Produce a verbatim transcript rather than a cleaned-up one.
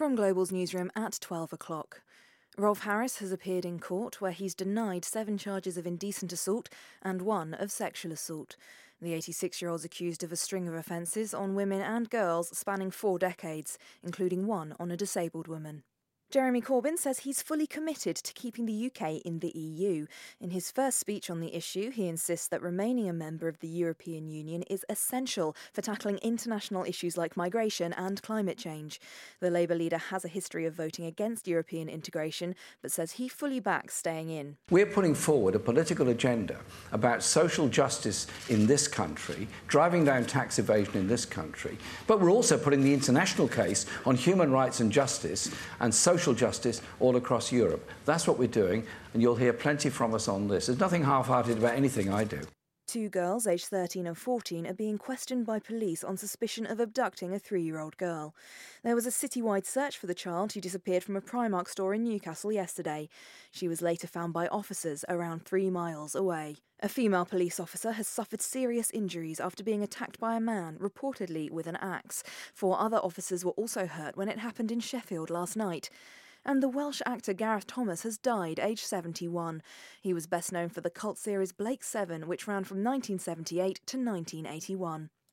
From Global's newsroom at twelve o'clock. Rolf Harris has appeared in court where he's denied seven charges of indecent assault and one of sexual assault. The eighty-six-year-old's accused of a string of offences on women and girls spanning four decades, including one on a disabled woman. Jeremy Corbyn says he's fully committed to keeping the U K in the E U. In his first speech on the issue, he insists that remaining a member of the European Union is essential for tackling international issues like migration and climate change. The Labour leader has a history of voting against European integration, but says he fully backs staying in. We're putting forward a political agenda about social justice in this country, driving down tax evasion in this country, but we're also putting the international case on human rights and justice and social justice all across Europe. That's what we're doing, and you'll hear plenty from us on this. There's nothing half-hearted about anything I do. Two girls, aged thirteen and fourteen, are being questioned by police on suspicion of abducting a three-year-old girl. There was a citywide search for the child who disappeared from a Primark store in Newcastle yesterday. She was later found by officers around three miles away. A female police officer has suffered serious injuries after being attacked by a man, reportedly with an axe. Four other officers were also hurt when it happened in Sheffield last night. And the Welsh actor Gareth Thomas has died, aged seventy-one. He was best known for the cult series Blake Seven, which ran from nineteen seventy-eight to nineteen eighty-one.